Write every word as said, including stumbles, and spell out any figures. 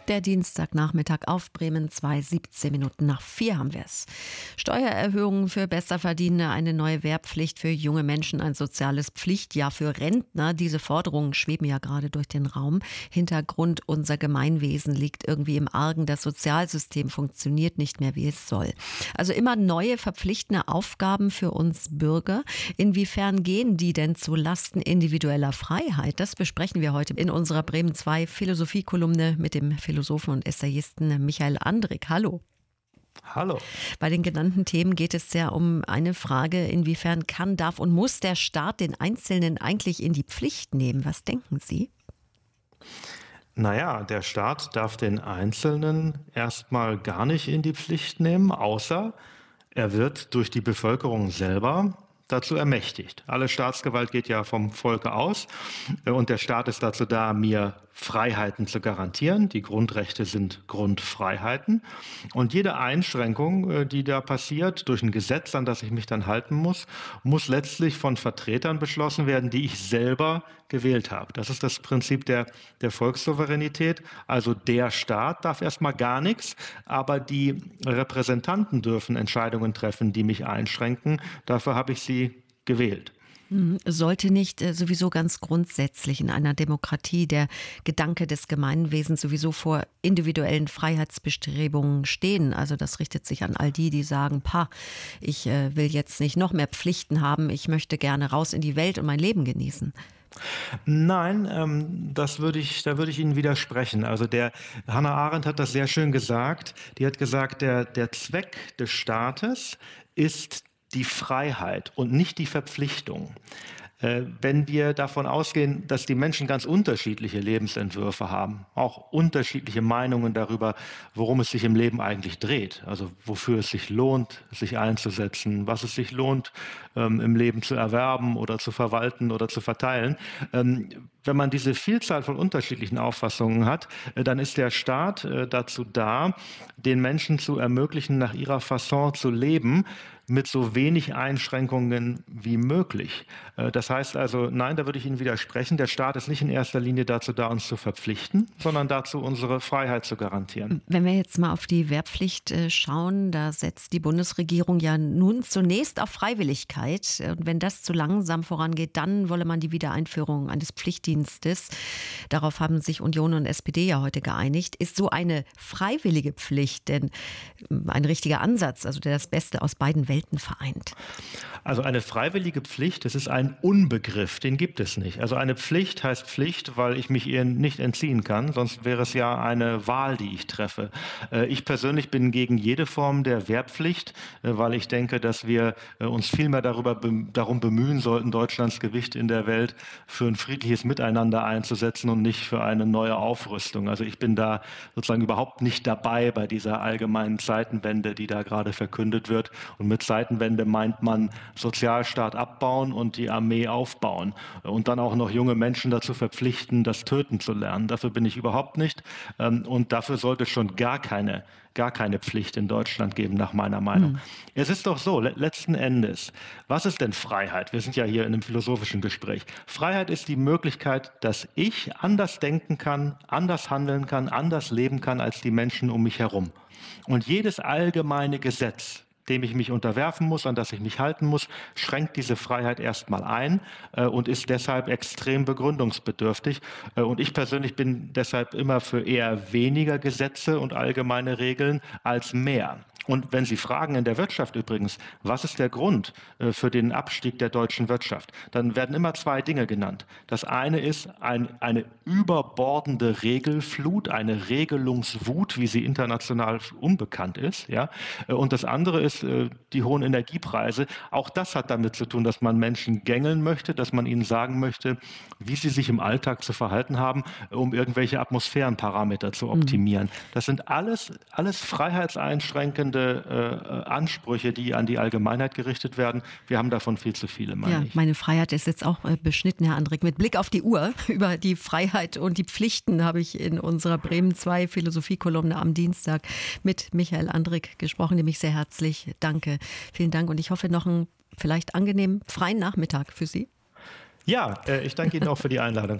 Der Dienstagnachmittag auf Bremen zwei, siebzehn Minuten nach vier haben wir es. Steuererhöhungen für Besserverdienende, eine neue Wehrpflicht für junge Menschen, ein soziales Pflichtjahr für Rentner. Diese Forderungen schweben ja gerade durch den Raum. Hintergrund: unser Gemeinwesen liegt irgendwie im Argen. Das Sozialsystem funktioniert nicht mehr, wie es soll. Also immer neue verpflichtende Aufgaben für uns Bürger. Inwiefern gehen die denn zu Lasten individueller Freiheit? Das besprechen wir heute in unserer Bremen zwei Philosophie-Kolumne mit dem Philosophen und Essayisten Michael Andrik. Hallo. Hallo. Bei den genannten Themen geht es ja um eine Frage: Inwiefern kann, darf und muss der Staat den Einzelnen eigentlich in die Pflicht nehmen? Was denken Sie? Naja, der Staat darf den Einzelnen erstmal gar nicht in die Pflicht nehmen, außer er wird durch die Bevölkerung selber dazu ermächtigt. Alle Staatsgewalt geht ja vom Volke aus und der Staat ist dazu da, mir Freiheiten zu garantieren. Die Grundrechte sind Grundfreiheiten und jede Einschränkung, die da passiert durch ein Gesetz, an das ich mich dann halten muss, muss letztlich von Vertretern beschlossen werden, die ich selber gewählt habe. Das ist das Prinzip der, der Volkssouveränität. Also der Staat darf erstmal gar nichts, aber die Repräsentanten dürfen Entscheidungen treffen, die mich einschränken. Dafür habe ich sie gewählt. Sollte nicht äh, sowieso ganz grundsätzlich in einer Demokratie der Gedanke des Gemeinwesens sowieso vor individuellen Freiheitsbestrebungen stehen? Also das richtet sich an all die, die sagen, pa, ich äh, will jetzt nicht noch mehr Pflichten haben, ich möchte gerne raus in die Welt und mein Leben genießen. Nein, ähm, das würde ich, da würde ich Ihnen widersprechen. Also der Hannah Arendt hat das sehr schön gesagt. Die hat gesagt, der, der Zweck des Staates ist die Freiheit und nicht die Verpflichtung. Äh, wenn wir davon ausgehen, dass die Menschen ganz unterschiedliche Lebensentwürfe haben, auch unterschiedliche Meinungen darüber, worum es sich im Leben eigentlich dreht, also wofür es sich lohnt, sich einzusetzen, was es sich lohnt, ähm, im Leben zu erwerben oder zu verwalten oder zu verteilen. Ähm, wenn man diese Vielzahl von unterschiedlichen Auffassungen hat, äh, dann ist der Staat äh, dazu da, den Menschen zu ermöglichen, nach ihrer Fasson zu leben, mit so wenig Einschränkungen wie möglich. Das heißt also, nein, da würde ich Ihnen widersprechen. Der Staat ist nicht in erster Linie dazu da, uns zu verpflichten, sondern dazu, unsere Freiheit zu garantieren. Wenn wir jetzt mal auf die Wehrpflicht schauen, da setzt die Bundesregierung ja nun zunächst auf Freiwilligkeit. Und wenn das zu langsam vorangeht, dann wolle man die Wiedereinführung eines Pflichtdienstes. Darauf haben sich Union und S P D ja heute geeinigt. Ist so eine freiwillige Pflicht denn ein richtiger Ansatz, also der das Beste aus beiden Welten vereint? Also eine freiwillige Pflicht, das ist ein Unbegriff, den gibt es nicht. Also eine Pflicht heißt Pflicht, weil ich mich ihr nicht entziehen kann, sonst wäre es ja eine Wahl, die ich treffe. Ich persönlich bin gegen jede Form der Wehrpflicht, weil ich denke, dass wir uns viel mehr darüber, darum bemühen sollten, Deutschlands Gewicht in der Welt für ein friedliches Miteinander einzusetzen und nicht für eine neue Aufrüstung. Also ich bin da sozusagen überhaupt nicht dabei bei dieser allgemeinen Zeitenwende, die da gerade verkündet wird. Und mit Zeitenwende meint man Sozialstaat abbauen und die Armee aufbauen und dann auch noch junge Menschen dazu verpflichten, das Töten zu lernen. Dafür bin ich überhaupt nicht und dafür sollte es schon gar keine, gar keine Pflicht in Deutschland geben, nach meiner Meinung. Mhm. Es ist doch so, letzten Endes, was ist denn Freiheit? Wir sind ja hier in einem philosophischen Gespräch. Freiheit ist die Möglichkeit, dass ich anders denken kann, anders handeln kann, anders leben kann als die Menschen um mich herum. Und jedes allgemeine Gesetz, dem ich mich unterwerfen muss, an das ich mich halten muss, schränkt diese Freiheit erstmal ein äh, und ist deshalb extrem begründungsbedürftig. Äh, und ich persönlich bin deshalb immer für eher weniger Gesetze und allgemeine Regeln als mehr. Und wenn Sie fragen in der Wirtschaft übrigens, was ist der Grund äh, für den Abstieg der deutschen Wirtschaft, dann werden immer zwei Dinge genannt. Das eine ist ein, eine überbordende Regelflut, eine Regelungswut, wie sie international unbekannt ist. Ja? Und das andere ist äh, die hohen Energiepreise. Auch das hat damit zu tun, dass man Menschen gängeln möchte, dass man ihnen sagen möchte, wie sie sich im Alltag zu verhalten haben, um irgendwelche Atmosphärenparameter zu optimieren. Mhm. Das sind alles, alles freiheitseinschränkende Äh, Ansprüche, die an die Allgemeinheit gerichtet werden. Wir haben davon viel zu viele, meine ja, ich. Meine Freiheit ist jetzt auch äh, beschnitten, Herr Andrik. Mit Blick auf die Uhr über die Freiheit und die Pflichten habe ich in unserer Bremen zwei Philosophie-Kolumne am Dienstag mit Michael Andrik gesprochen, dem ich sehr herzlich danke. Vielen Dank und ich hoffe noch einen vielleicht angenehmen freien Nachmittag für Sie. Ja, äh, ich danke Ihnen auch für die Einladung.